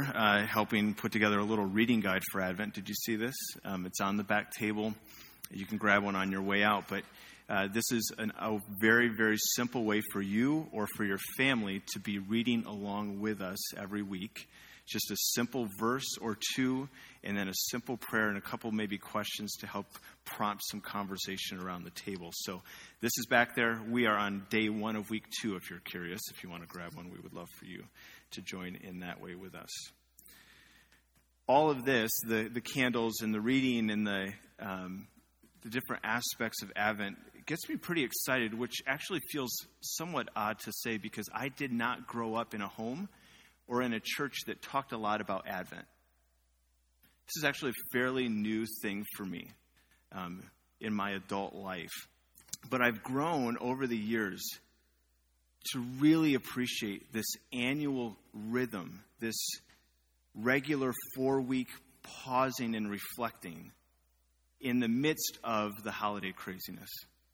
helping put together a little reading guide for Advent. Did you see this? It's on the back table. You can grab one on your way out. But this is a very, very simple way for you or for your family to be reading along with us every week. Just a simple verse or two, and then a simple prayer and a couple maybe questions to help prompt some conversation around the table. So this is back there. We are on day 1 of week 2, if you're curious. If you want to grab one, we would love for you to join in that way with us. All of this, the candles and the reading and the different aspects of Advent, it gets me pretty excited, which actually feels somewhat odd to say because I did not grow up in a home or in a church that talked a lot about Advent. This is actually a fairly new thing for me in my adult life. But I've grown over the years to really appreciate this annual rhythm, this regular 4-week pausing and reflecting in the midst of the holiday craziness.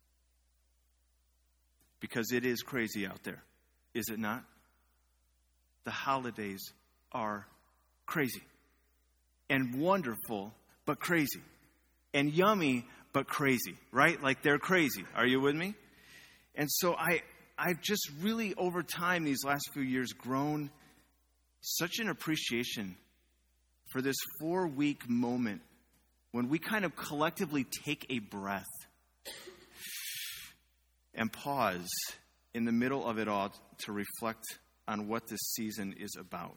Because it is crazy out there, is it not? The holidays are crazy and wonderful, but crazy and yummy, but crazy, right? Like they're crazy. Are you with me? And so I've just really over time, these last few years, grown such an appreciation for this 4-week moment when we kind of collectively take a breath and pause in the middle of it all to reflect on what this season is about.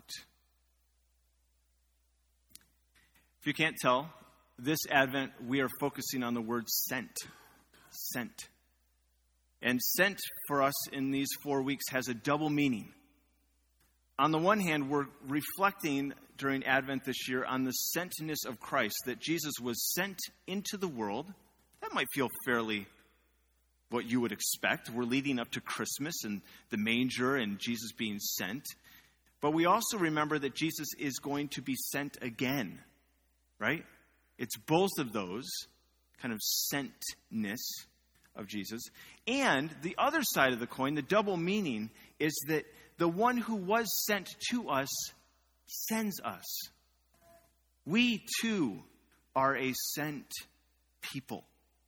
If you can't tell, this Advent we are focusing on the word sent. Sent. And sent for us in these 4 weeks has a double meaning. On the one hand, we're reflecting during Advent this year on the sentness of Christ, that Jesus was sent into the world. That might feel fairly what you would expect. We're leading up to Christmas and the manger and Jesus being sent. But we also remember that Jesus is going to be sent again, right? It's both of those, kind of sentness of Jesus. And the other side of the coin, the double meaning, is that the one who was sent to us sends us. We too are a sent people.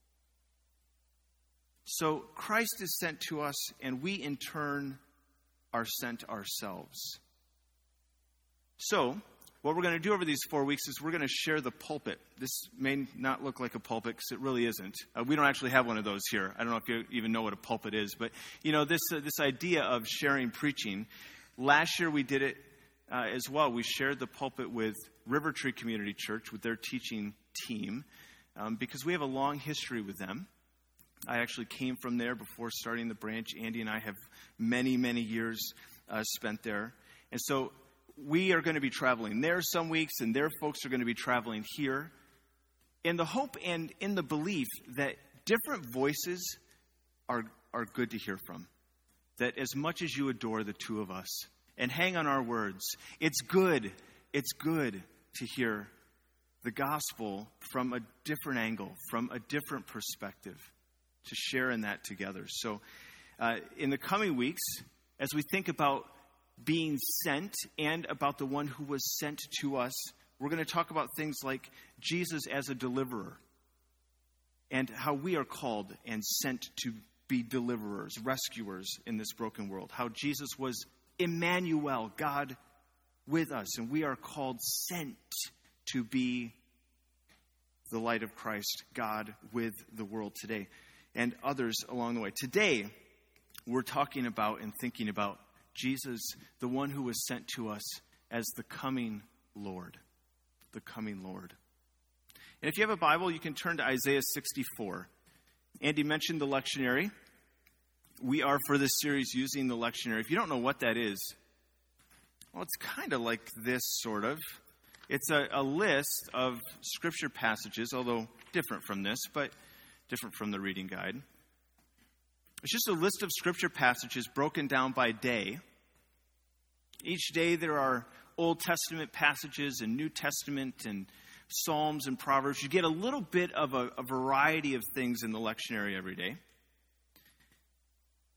So Christ is sent to us, and we in turn are sent ourselves. So what we're going to do over these 4 weeks is we're going to share the pulpit. This may not look like a pulpit because it really isn't. We don't actually have one of those here. I don't know if you even know what a pulpit is, but you know this idea of sharing preaching. Last year we did it as well. We shared the pulpit with River Tree Community Church with their teaching team because we have a long history with them. I actually came from there before starting the branch. Andy and I have many, many years spent there. And so we are going to be traveling there some weeks, and their folks are going to be traveling here. In the hope and in the belief that different voices are good to hear from. That as much as you adore the two of us, and hang on our words, it's good to hear the gospel from a different angle, from a different perspective, to share in that together. So in the coming weeks, as we think about being sent and about the one who was sent to us, we're going to talk about things like Jesus as a deliverer and how we are called and sent to be deliverers, rescuers in this broken world. How Jesus was Emmanuel, God with us, and we are called sent to be the light of Christ, God with the world today. And others along the way. Today, we're talking about and thinking about Jesus, the one who was sent to us as the coming Lord. The coming Lord. And if you have a Bible, you can turn to Isaiah 64. Andy mentioned the lectionary. We are, for this series, using the lectionary. If you don't know what that is, well, it's kind of like this, sort of. It's a list of scripture passages, although different from this, but different from the reading guide. It's just a list of scripture passages broken down by day. Each day there are Old Testament passages and New Testament and Psalms and Proverbs. You get a little bit of a variety of things in the lectionary every day.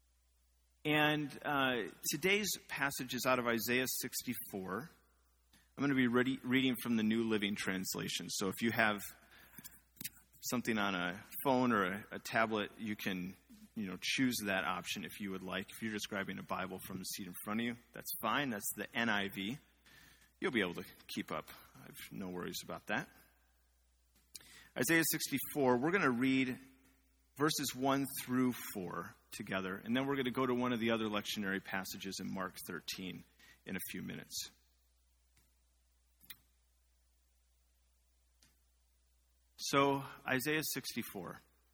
And today's passage is out of Isaiah 64. I'm going to be reading from the New Living Translation. So if you have something on a phone or a tablet, you can choose that option if you would like. If you're just grabbing a Bible from the seat in front of you, that's fine. That's the NIV. You'll be able to keep up. I have no worries about that. Isaiah 64, we're going to read verses 1 through 4 together, and then we're going to go to one of the other lectionary passages in Mark 13 in a few minutes. So, Isaiah 64.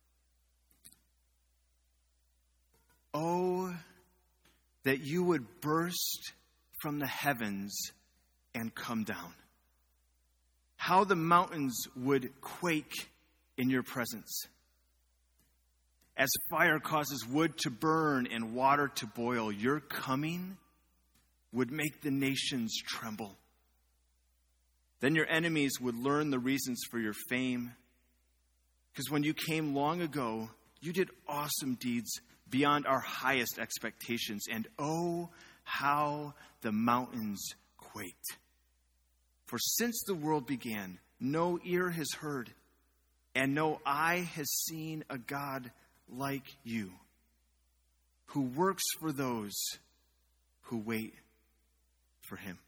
Oh, that you would burst from the heavens and come down. How the mountains would quake in your presence. As fire causes wood to burn and water to boil, your coming would make the nations tremble. Then your enemies would learn the reasons for your fame. Because when you came long ago, you did awesome deeds beyond our highest expectations. And oh, how the mountains quaked. For since the world began, no ear has heard, and no eye has seen a God like you, who works for those who wait for him.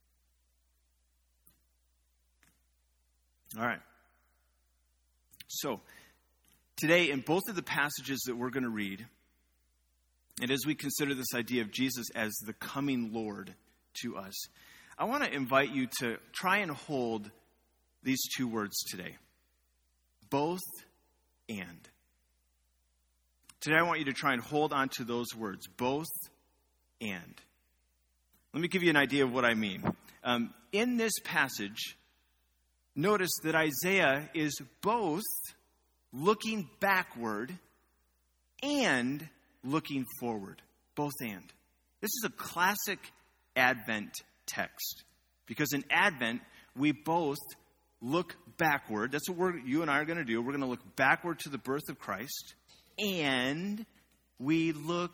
All right. So, today, in both of the passages that we're going to read, and as we consider this idea of Jesus as the coming Lord to us, I want to invite you to try and hold these two words today. Both and. Today I want you to try and hold on to those words. Both and. Let me give you an idea of what I mean. In this passage, notice that Isaiah is both looking backward and looking forward. Both and. This is a classic Advent text. Because in Advent, we both look backward. That's what you and I are going to do. We're going to look backward to the birth of Christ. And we look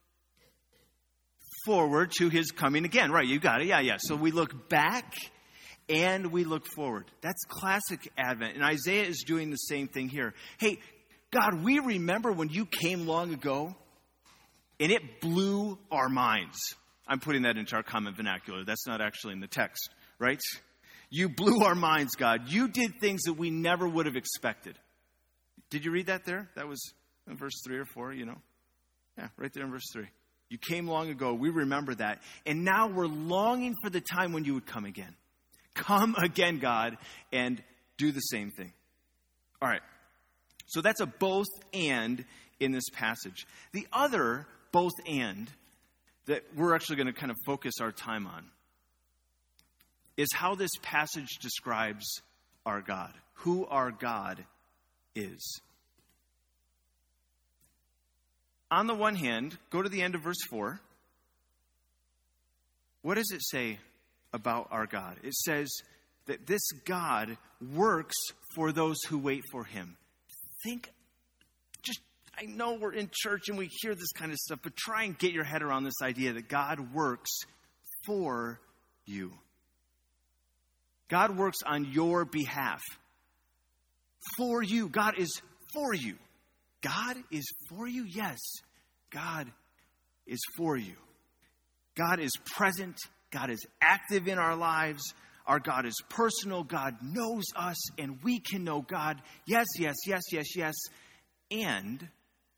forward to his coming again. Right, you got it. Yeah. So we look back and we look forward. That's classic Advent. And Isaiah is doing the same thing here. Hey, God, we remember when you came long ago and it blew our minds. I'm putting that into our common vernacular. That's not actually in the text, right? You blew our minds, God. You did things that we never would have expected. Did you read that there? That was in verse 3 or 4, Yeah, right there in verse 3. You came long ago. We remember that. And now we're longing for the time when you would come again. Come again, God, and do the same thing. All right. So that's a both and in this passage. The other both and that we're actually going to kind of focus our time on is how this passage describes our God, who our God is. On the one hand, go to the end of verse 4. What does it say about our God? It says that this God works for those who wait for him. I know we're in church and we hear this kind of stuff, but try and get your head around this idea that God works for you. God works on your behalf. For you. God is for you. God is for you? Yes. God is for you. God is present. God is active in our lives. Our God is personal. God knows us and we can know God. Yes. And,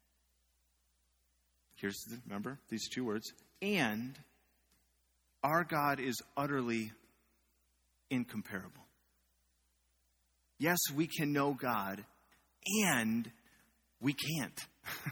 remember these two words, and our God is utterly incomparable. Yes, we can know God, and we can't.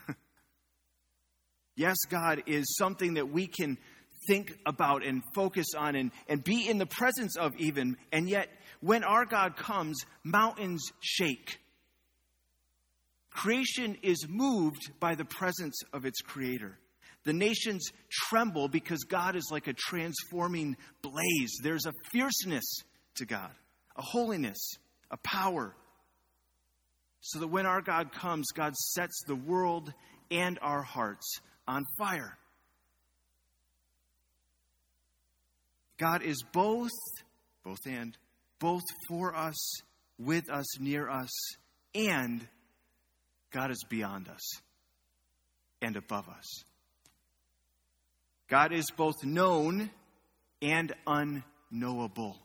Yes, God is something that we can think about and focus on and be in the presence of even, and yet when our God comes, mountains shake. Creation is moved by the presence of its creator. The nations tremble because God is like a transforming blaze. There's a fierceness to God, a holiness, a power. So that when our God comes, God sets the world and our hearts on fire. God is both both and, both for us, with us, near us, and God is beyond us and above us. God is both known and unknowable.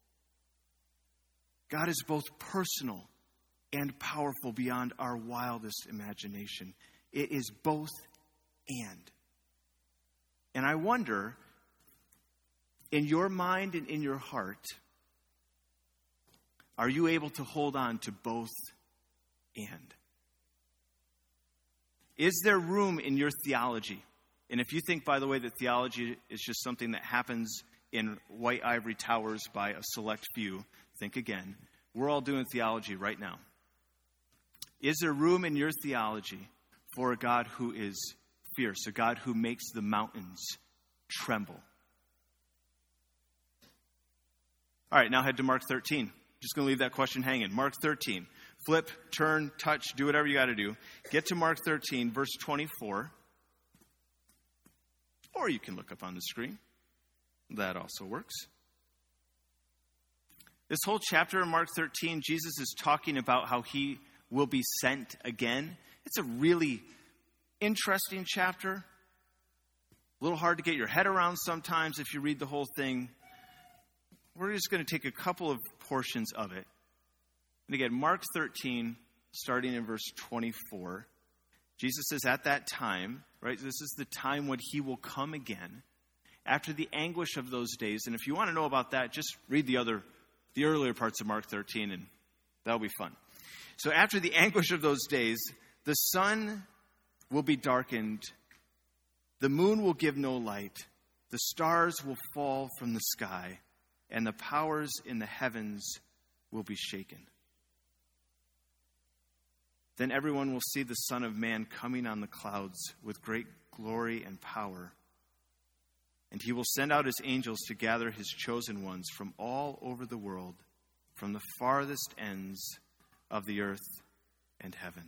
God is both personal and powerful beyond our wildest imagination. It is both and. And I wonder, in your mind and in your heart, are you able to hold on to both and? Is there room in your theology? And if you think, by the way, that theology is just something that happens in white ivory towers by a select few, think again. We're all doing theology right now. Is there room in your theology for a God who is fierce, a God who makes the mountains tremble? All right, now head to Mark 13. Just going to leave that question hanging. Mark 13. Flip, turn, touch, do whatever you got to do. Get to Mark 13, verse 24. Or you can look up on the screen. That also works. This whole chapter in Mark 13, Jesus is talking about how he will be sent again. It's a really interesting chapter. A little hard to get your head around sometimes if you read the whole thing. We're just going to take a couple of portions of it. And again, Mark 13, starting in verse 24. Jesus says at that time, right, this is the time when he will come again, after the anguish of those days. And if you want to know about that, just read the earlier parts of Mark 13, and that'll be fun. So after the anguish of those days, the sun will be darkened, the moon will give no light, the stars will fall from the sky, and the powers in the heavens will be shaken. Then everyone will see the Son of Man coming on the clouds with great glory and power. And he will send out his angels to gather his chosen ones from all over the world, from the farthest ends of the earth and heaven.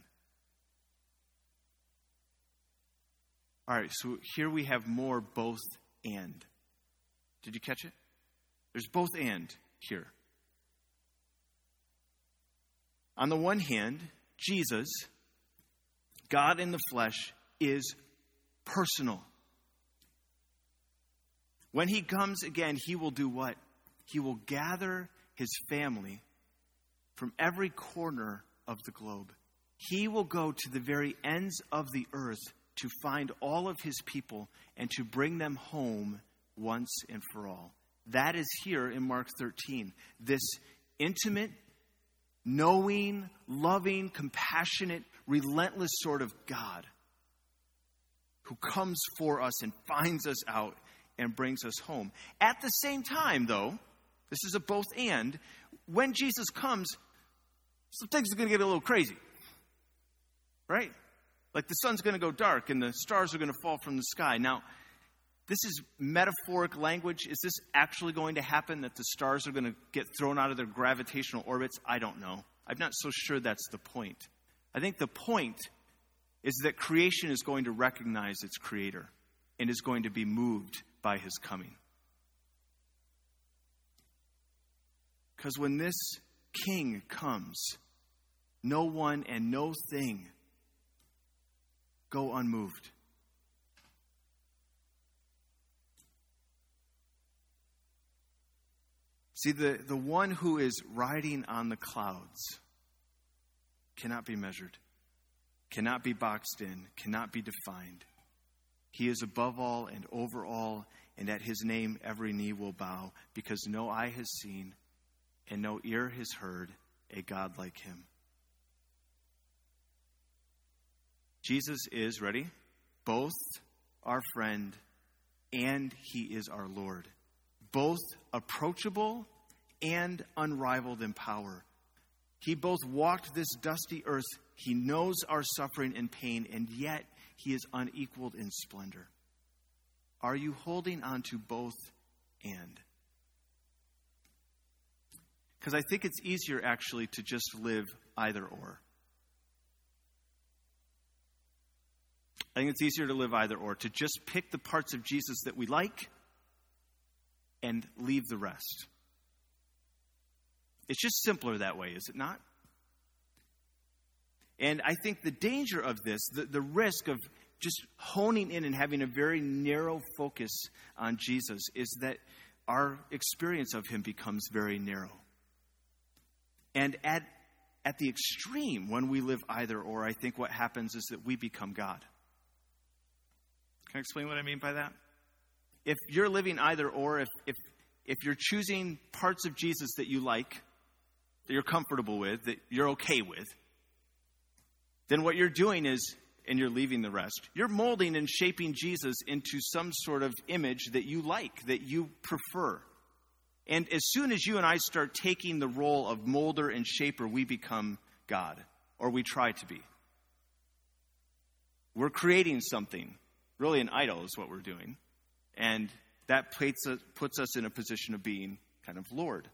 All right, so here we have more both and. Did you catch it? There's both and here. On the one hand, Jesus, God in the flesh, is personal. When he comes again, he will do what? He will gather his family from every corner of the globe. He will go to the very ends of the earth to find all of his people and to bring them home once and for all. That is here in Mark 13. This intimate, knowing, loving, compassionate, relentless sort of God who comes for us and finds us out and brings us home. At the same time, though, this is a both and, when Jesus comes, some things are going to get a little crazy. Right? Like the sun's going to go dark and the stars are going to fall from the sky. Now, this is metaphoric language. Is this actually going to happen, that the stars are going to get thrown out of their gravitational orbits? I don't know. I'm not so sure that's the point. I think the point is that creation is going to recognize its creator and is going to be moved by his coming. Because when this king comes, no one and no thing go unmoved. See, the one who is riding on the clouds cannot be measured, cannot be boxed in, cannot be defined. He is above all and over all, and at his name every knee will bow, because no eye has seen and no ear has heard a God like him. Jesus is, ready, both our friend and he is our Lord. Both approachable and unrivaled in power. He both walked this dusty earth. He knows our suffering and pain, and yet he is unequaled in splendor. Are you holding on to both and? Because I think it's easier, actually, to just live either or. I think it's easier to live either or, to just pick the parts of Jesus that we like and leave the rest. It's just simpler that way, is it not? And I think the danger of this, the risk of just honing in and having a very narrow focus on Jesus, is that our experience of him becomes very narrow. And at the extreme, when we live either or, I think what happens is that we become God. Can I explain what I mean by that? If you're living either or, if you're choosing parts of Jesus that you like, that you're comfortable with, that you're okay with, then what you're doing is, and you're leaving the rest, you're molding and shaping Jesus into some sort of image that you like, that you prefer. And as soon as you and I start taking the role of molder and shaper, we become God, or we try to be. We're creating something. Really, an idol is what we're doing. And that puts us in a position of being kind of Lord.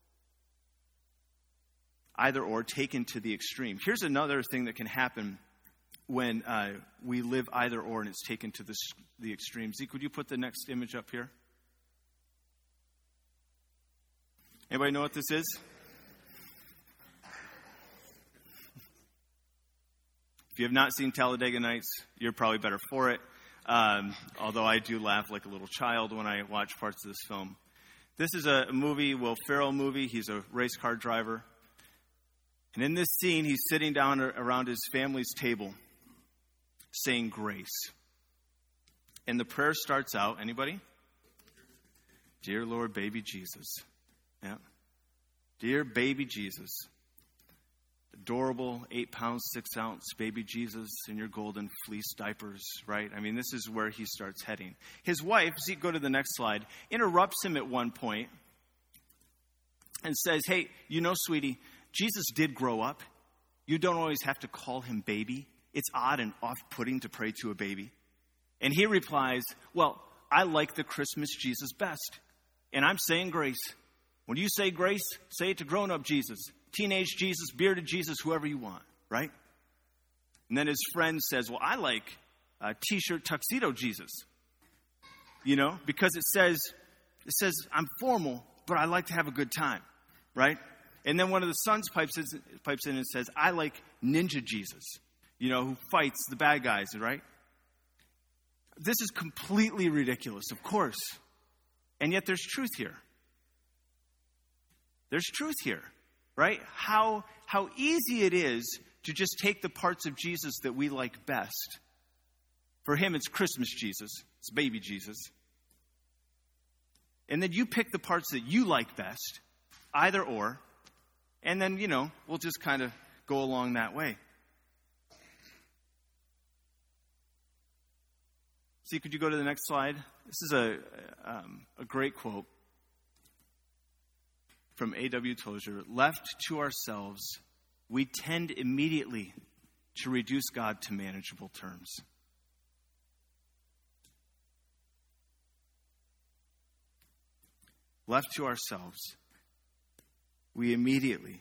Either or, taken to the extreme. Here's another thing that can happen when we live either or and it's taken to the extreme. Zeke, would you put the next image up here? Anybody know what this is? If you have not seen Talladega Nights, you're probably better for it. Although I do laugh like a little child when I watch parts of this film. This is a movie, Will Ferrell movie. He's a race car driver. And in this scene, he's sitting down around his family's table saying grace. And the prayer starts out, anybody? Dear Lord, baby Jesus. Yeah. Dear baby Jesus. Adorable 8 pounds, 6 ounce baby Jesus in your golden fleece diapers, right? I mean, this is where he starts heading. His wife, Zeke, go to the next slide, interrupts him at one point and says, hey, you know, sweetie, Jesus did grow up. You don't always have to call him baby. It's odd and off-putting to pray to a baby. And he replies, well, I like the Christmas Jesus best. And I'm saying grace. When you say grace, say it to grown-up Jesus, teenage Jesus, bearded Jesus, whoever you want, right? And then his friend says, well, I like T-shirt tuxedo Jesus. You know, because it says I'm formal, but I like to have a good time, right? And then one of the sons pipes in and says, I like Ninja Jesus, you know, who fights the bad guys, right? This is completely ridiculous, of course. And yet there's truth here. There's truth here, right? How easy it is to just take the parts of Jesus that we like best. For him, it's Christmas Jesus. It's baby Jesus. And then you pick the parts that you like best, either or. And then, you know, we'll just kind of go along that way. See, could you go to the next slide? This is a great quote from A.W. Tozer. Left to ourselves, we tend immediately to reduce God to manageable terms. Left to ourselves, we immediately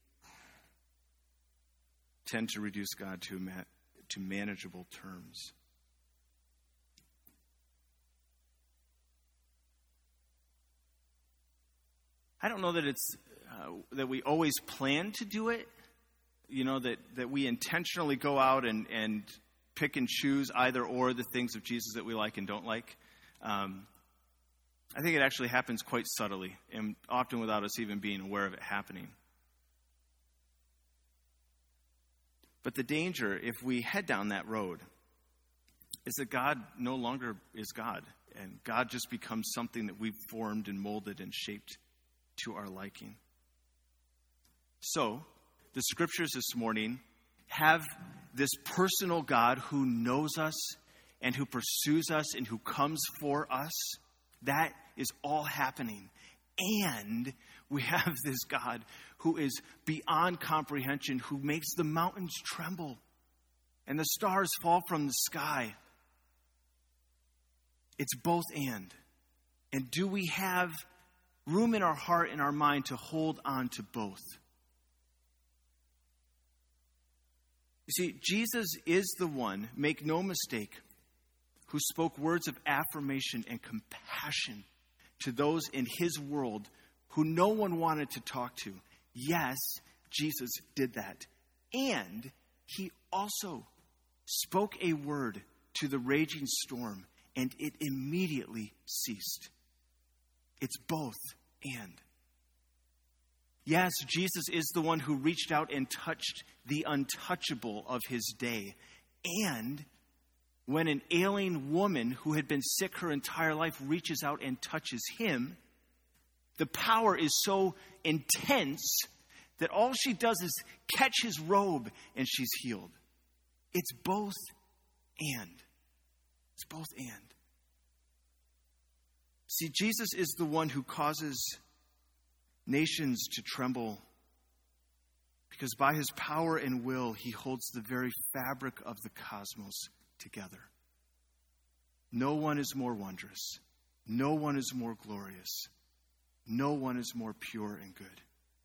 tend to reduce God to manageable terms. I don't know that it's that we always plan to do it, you know, that we intentionally go out and pick and choose either or the things of Jesus that we like and don't like. I think it actually happens quite subtly and often without us even being aware of it happening. But the danger, if we head down that road, is that God no longer is God, and God just becomes something that we've formed and molded and shaped to our liking. So, the scriptures this morning have this personal God who knows us and who pursues us and who comes for us. That is all happening. And we have this God who is beyond comprehension, who makes the mountains tremble and the stars fall from the sky. It's both and. And do we have room in our heart and our mind to hold on to both? You see, Jesus is the one, make no mistake, who spoke words of affirmation and compassion to those in his world who no one wanted to talk to. Yes, Jesus did that. And he also spoke a word to the raging storm, and it immediately ceased. It's both and. Yes, Jesus is the one who reached out and touched the untouchable of his day. And when an ailing woman who had been sick her entire life reaches out and touches him, the power is so intense that all she does is catch his robe and she's healed. It's both and. It's both and. See, Jesus is the one who causes nations to tremble because by his power and will, he holds the very fabric of the cosmos together. No one is more wondrous. No one is more glorious. No one is more pure and good.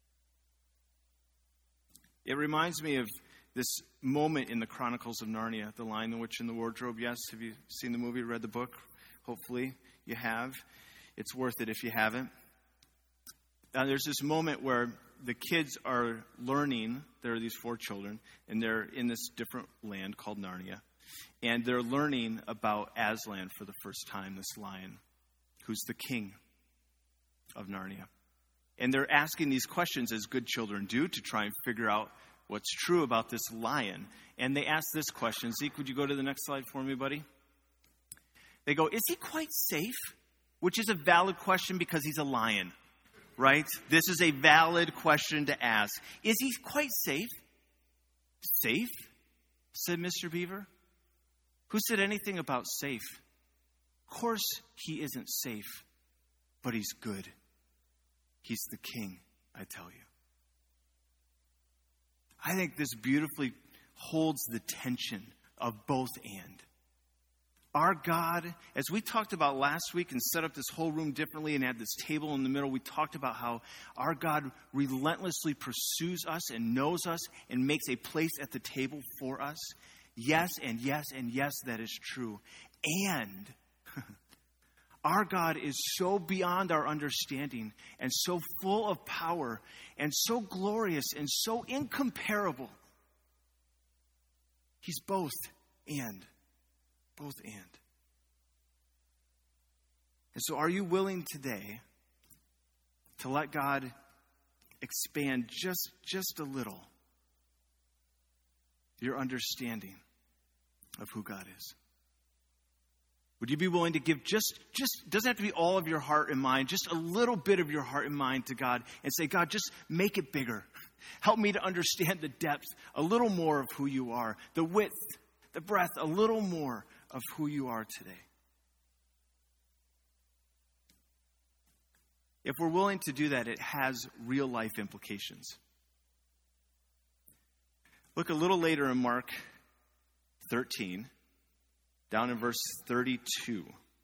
It reminds me of this moment in the Chronicles of Narnia, The Lion, the Witch, and the Wardrobe. Yes, have you seen the movie, read the book? Hopefully you have. It's worth it if you haven't. There's this moment where the kids are learning. There are these 4 children, and they're in this different land called Narnia. And they're learning about Aslan for the first time, this lion, who's the king of Narnia. And they're asking these questions, as good children do, to try and figure out what's true about this lion. And they ask this question. Zeke, would you go to the next slide for me, buddy? They go, is he quite safe? Which is a valid question because he's a lion, right? This is a valid question to ask. Is he quite safe? Safe? Said Mr. Beaver. Who said anything about safe? Of course he isn't safe, but he's good. He's the king, I tell you. I think this beautifully holds the tension of both and. Our God, as we talked about last week and set up this whole room differently and had this table in the middle, we talked about how our God relentlessly pursues us and knows us and makes a place at the table for us. Yes, and yes, and yes, that is true. And our God is so beyond our understanding and so full of power and so glorious and so incomparable. He's both and. Both and. And so are you willing today to let God expand just a little your understanding of who God is? Would you be willing to give just doesn't have to be all of your heart and mind, just a little bit of your heart and mind to God and say, God, just make it bigger. Help me to understand the depth, a little more of who you are, the width, the breadth, a little more of who you are today. If we're willing to do that, it has real life implications. Look a little later in Mark 13, down in verse 32.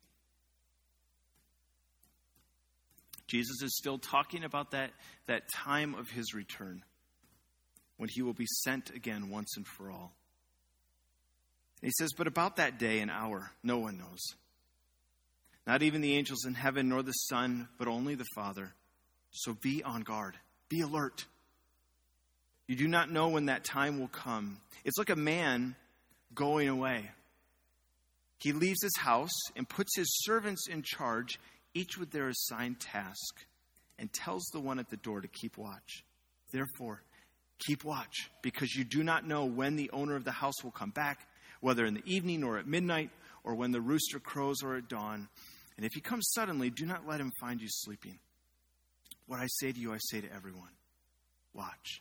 Jesus is still talking about that time of his return when he will be sent again once and for all. And he says, but about that day and hour, no one knows. Not even the angels in heaven, nor the Son, but only the Father. So be on guard. Be alert. You do not know when that time will come. It's like a man going away. He leaves his house and puts his servants in charge, each with their assigned task, and tells the one at the door to keep watch. Therefore, keep watch, because you do not know when the owner of the house will come back, whether in the evening or at midnight, or when the rooster crows or at dawn. And if he comes suddenly, do not let him find you sleeping. What I say to you, I say to everyone. Watch.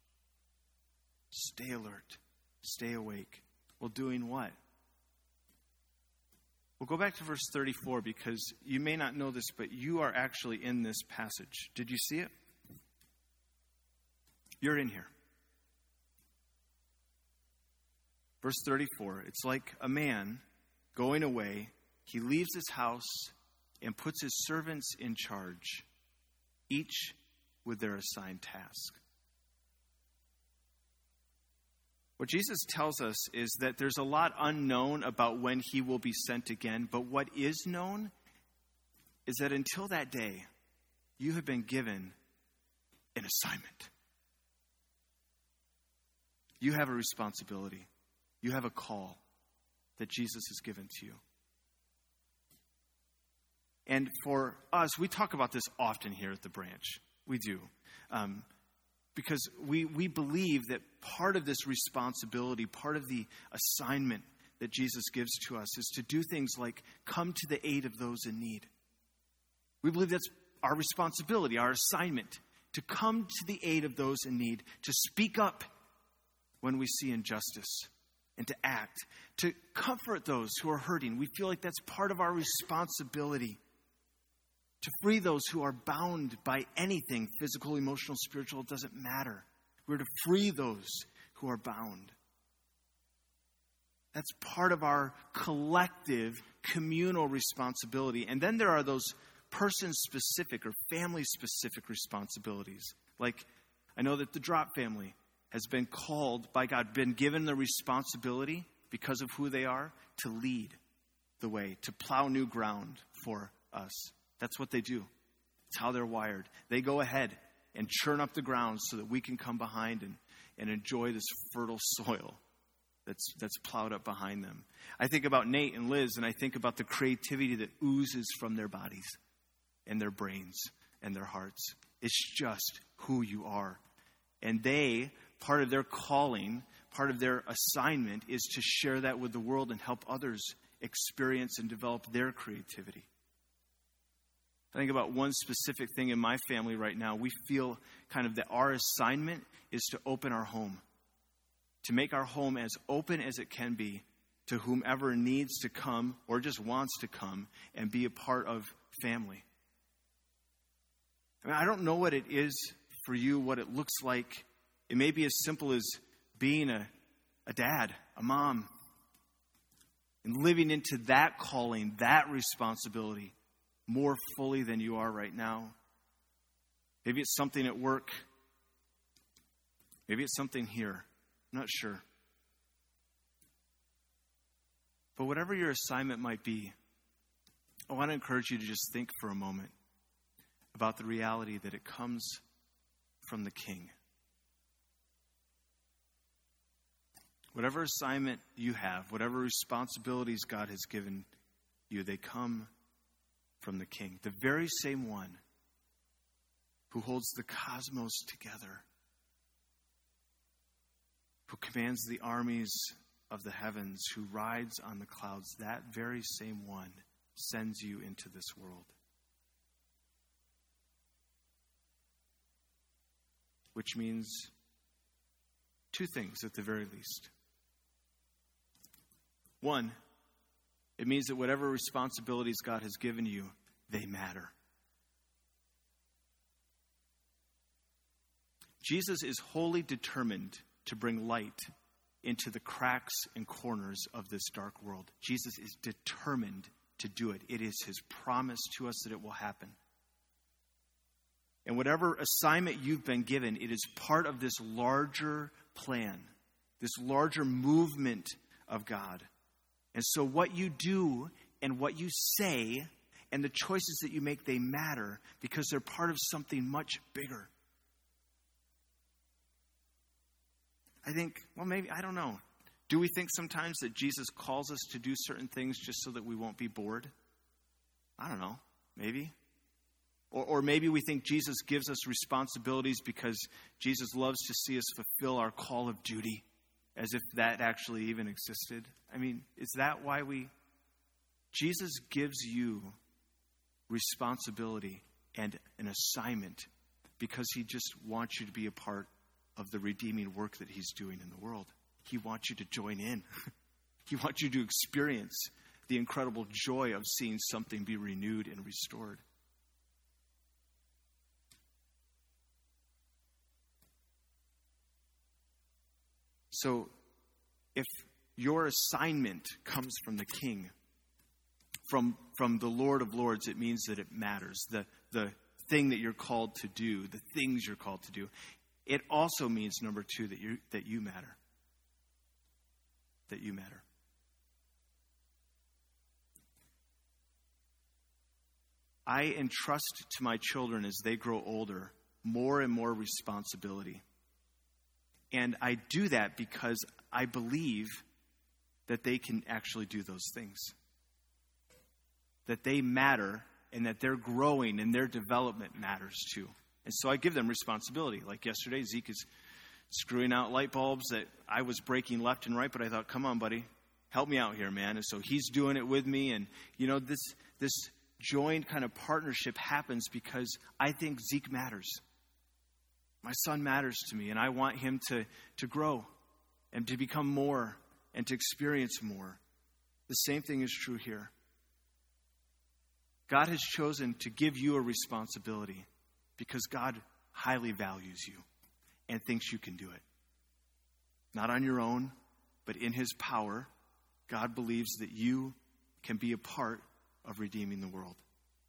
Stay alert. Stay awake. Well, doing what? We'll go back to verse 34 because you may not know this, but you are actually in this passage. Did you see it? You're in here. Verse 34, it's like a man going away. He leaves his house and puts his servants in charge, each with their assigned task. What Jesus tells us is that there's a lot unknown about when he will be sent again, but what is known is that until that day, you have been given an assignment. You have a responsibility. You have a call that Jesus has given to you. And for us, we talk about this often here at the branch. We do. Because we believe that part of this responsibility, part of the assignment that Jesus gives to us is to do things like come to the aid of those in need. We believe that's our responsibility, our assignment, to come to the aid of those in need, to speak up when we see injustice, and to act, to comfort those who are hurting. We feel like that's part of our responsibility. To free those who are bound by anything, physical, emotional, spiritual, it doesn't matter. We're to free those who are bound. That's part of our collective, communal responsibility. And then there are those person-specific or family-specific responsibilities. Like, I know that the Drop family has been called by God, been given the responsibility, because of who they are, to lead the way, to plow new ground for us. That's what they do. It's how they're wired. They go ahead and churn up the ground so that we can come behind and enjoy this fertile soil that's plowed up behind them. I think about Nate and Liz, and I think about the creativity that oozes from their bodies and their brains and their hearts. It's just who you are. And they, part of their calling, part of their assignment is to share that with the world and help others experience and develop their creativity. I think about one specific thing in my family right now. We feel kind of that our assignment is to open our home, to make our home as open as it can be to whomever needs to come or just wants to come and be a part of family. I mean, I don't know what it is for you, what it looks like. It may be as simple as being a dad, a mom, and living into that calling, that responsibility more fully than you are right now. Maybe it's something at work. Maybe it's something here. I'm not sure. But whatever your assignment might be, I want to encourage you to just think for a moment about the reality that it comes from the King. Whatever assignment you have, whatever responsibilities God has given you, they come from the King, the very same one who holds the cosmos together, who commands the armies of the heavens, who rides on the clouds. That very same one sends you into this world. Which means two things at the very least. One, it means that whatever responsibilities God has given you, they matter. Jesus is wholly determined to bring light into the cracks and corners of this dark world. Jesus is determined to do it. It is his promise to us that it will happen. And whatever assignment you've been given, it is part of this larger plan, this larger movement of God. And so what you do and what you say and the choices that you make, they matter because they're part of something much bigger. I think, well, maybe, I don't know. Do we think sometimes that Jesus calls us to do certain things just so that we won't be bored? I don't know. Maybe. Or maybe we think Jesus gives us responsibilities because Jesus loves to see us fulfill our call of duty, as if that actually even existed. I mean, is that why Jesus gives you responsibility and an assignment because he just wants you to be a part of the redeeming work that he's doing in the world. He wants you to join in. He wants you to experience the incredible joy of seeing something be renewed and restored. So, if your assignment comes from the King, from the Lord of Lords, it means that it matters. The thing that you're called to do, the things you're called to do. It also means, number two, that you matter. That you matter. I entrust to my children as they grow older more and more responsibility. And I do that because I believe that they can actually do those things. That they matter and that their growing and their development matters too. And so I give them responsibility. Like yesterday, Zeke is screwing out light bulbs that I was breaking left and right, but I thought, come on, buddy, help me out here, man. And so he's doing it with me. And, you know, this joined kind of partnership happens because I think Zeke matters. My son matters to me, and I want him to grow and to become more and to experience more. The same thing is true here. God has chosen to give you a responsibility because God highly values you and thinks you can do it. Not on your own, but in his power, God believes that you can be a part of redeeming the world.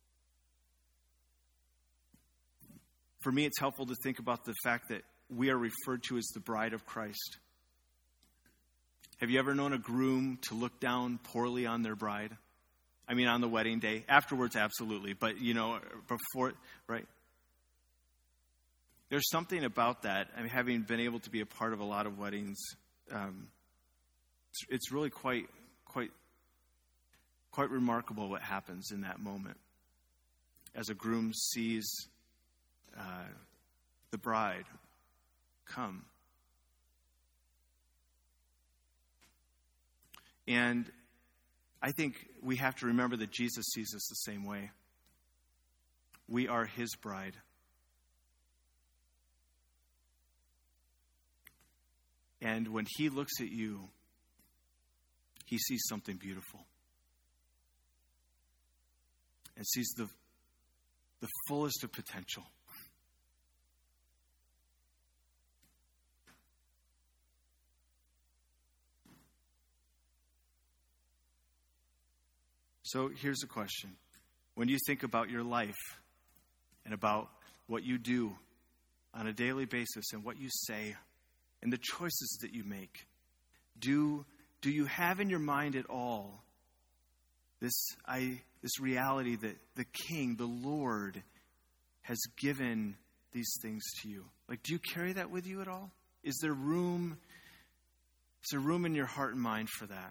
For me, it's helpful to think about the fact that we are referred to as the bride of Christ. Have you ever known a groom to look down poorly on their bride? I mean, on the wedding day. Afterwards, absolutely. But, you know, before, right? There's something about that. I mean, having been able to be a part of a lot of weddings, it's really quite remarkable what happens in that moment. As a groom sees the bride come. And I think we have to remember that Jesus sees us the same way. We are his bride. And when he looks at you, he sees something beautiful. And sees the fullest of potential. So here's a question. When you think about your life and about what you do on a daily basis and what you say and the choices that you make, do you have in your mind at all this reality that the King, the Lord, has given these things to you? Like, do you carry that with you at all? Is there room in your heart and mind for that?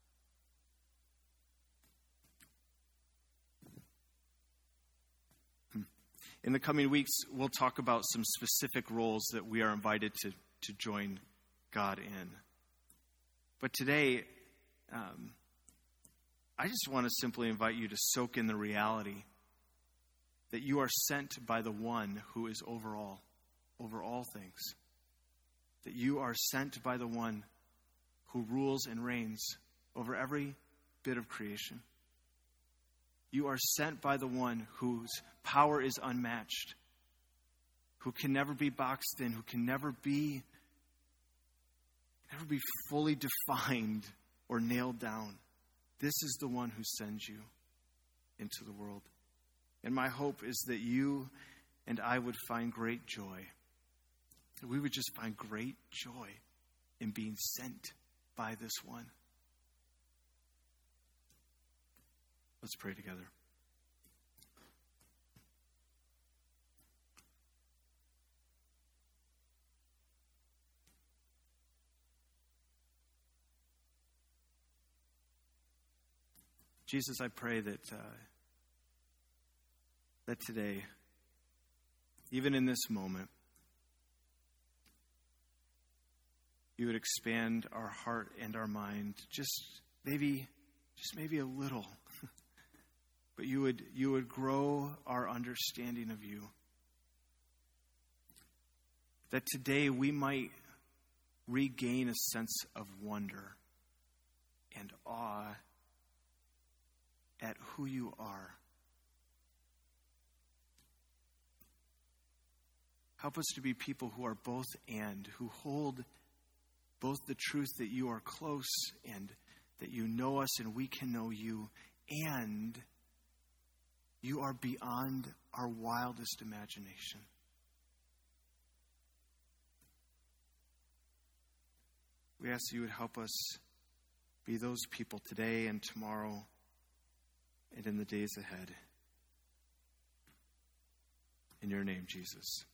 In the coming weeks, we'll talk about some specific roles that we are invited to join God in. But today, I just want to simply invite you to soak in the reality that you are sent by the one who is over all things. That you are sent by the one who rules and reigns over every bit of creation. You are sent by the one whose power is unmatched, who can never be boxed in, who can never be fully defined or nailed down. This is the one who sends you into the world. And my hope is that you and I would find great joy. That we would just find great joy in being sent by this one. Let's pray together. Jesus, I pray that today, even in this moment, you would expand our heart and our mind, just maybe a little. But you would grow our understanding of you. That today we might regain a sense of wonder and awe at who you are. Help us to be people who are both and, who hold both the truth that you are close and that you know us and we can know you, and you are beyond our wildest imagination. We ask that you would help us be those people today and tomorrow and in the days ahead. In your name, Jesus.